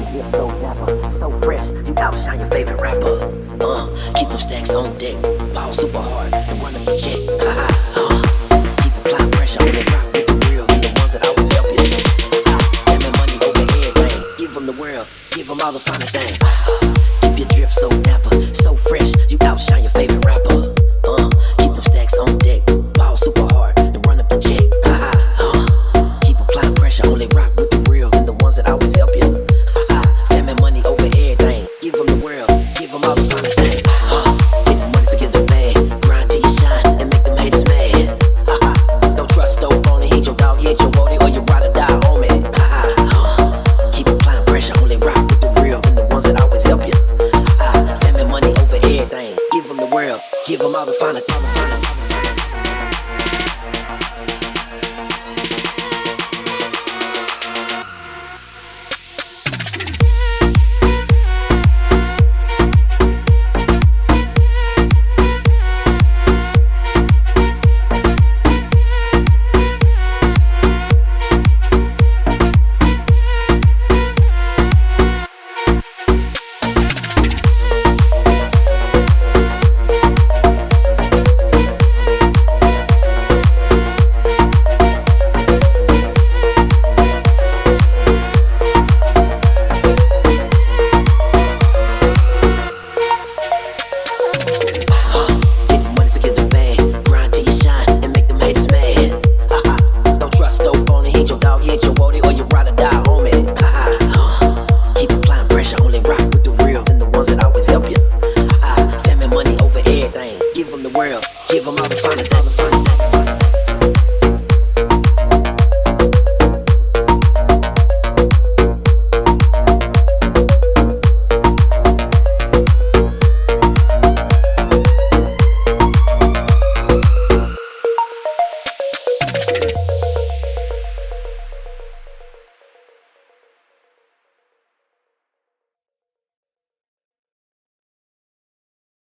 Yeah, so dapper, so fresh, you outshine your favorite rapper. Keep them stacks on deck, ball super hard and run up the check. Keep applying pressure on that rock with the real and the ones that always help you. Family money over everything, give them the world, give them all the finer things. Keep your drip so dapper, so fresh, you outshine your favorite rapper. Keep them stacks on deck, ball super hard and run up the check. Keep applying pressure, only rock with the real and the ones that always help you. Family money over everything, give them the world, give them all the finer things. Get the money to get the bag, grind till you shine and make them haters mad. Don't trust no phony, hit your dog, hit your roadie, or you ride or die, homie. Keep applying pressure, only rock with the real and the ones that always help you. Family money over everything, give them the world, give them all the finer,